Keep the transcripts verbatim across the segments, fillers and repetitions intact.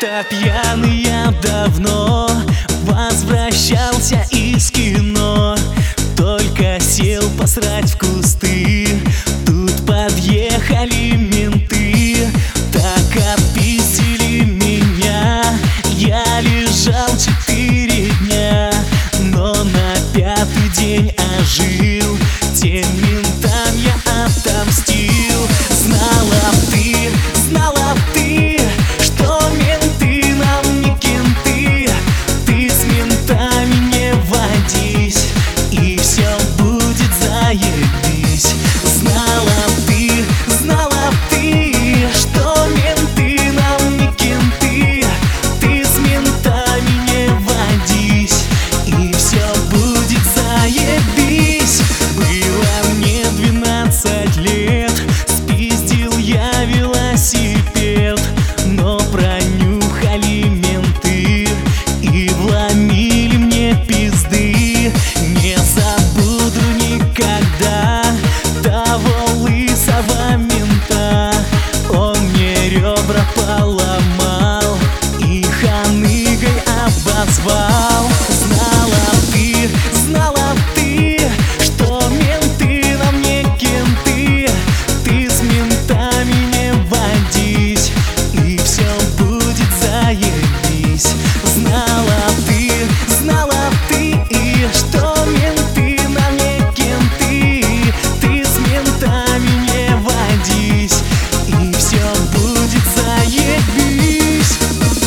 Как-то пьяный я давно возвращался из кино. Только сел посрать в кусты, тут подъехали менты. Так отпиздили меня, я лежал четыре дня, но на пятый день ожил. Тем ментам я отомстил. Знала б ты, знала б ты, что менты нам не кенты. Ты с ментами не водись, и все будет заебись. Знала б ты, знала б ты, что менты нам не кенты. Ты с ментами не водись, и все будет заебись. Было мне двенадцать лет, спиздил я велосипед, но пронюхали менты и вломили мне пизды. Не забуду никогда того лысого мента, он мне ребра поломал и ханыгой обозвал. Знала б ты, знала б ты, что менты нам не кенты. Ты с ментами не водись, и все будет заебись. Знала б ты, знала б ты, что менты нам не кенты. Ты с ментами не водись, и все будет заебись.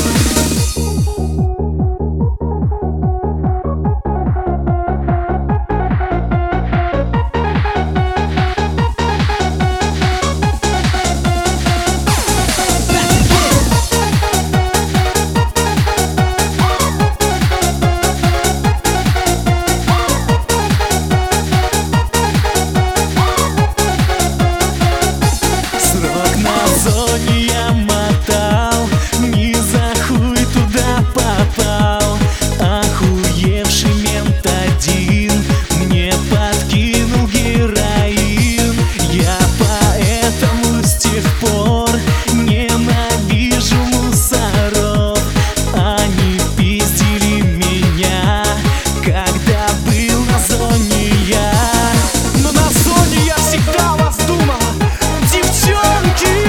Срок на зоне я мотал, ни за хуй туда попал. Охуевший мент один мне подкинул героин. Я поэтому с тех пор ненавижу мусоров. Они пиздили меня, когда был на зоне я. Но на зоне я всегда вас думал, девчонки.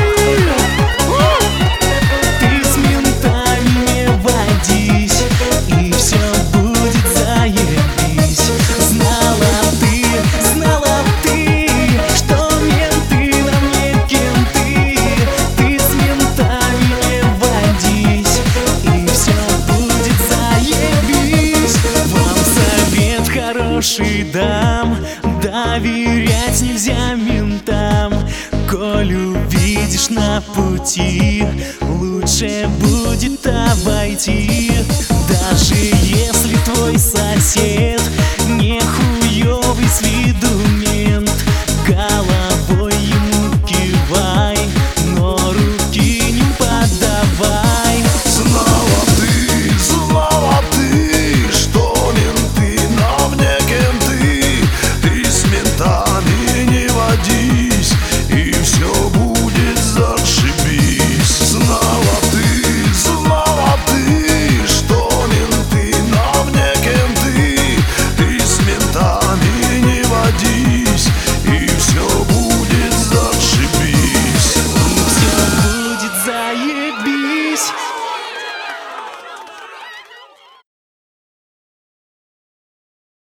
Ты с ментами не водись, и все будет заебись. Знала б ты, знала б ты, что менты нам не кенты. Ты с ментами не водись, и все будет заебись. Вам совет хороший дам: доверять нельзя ментам. Коль увидишь на пути, лучше будет обойти. Даже если твой сосед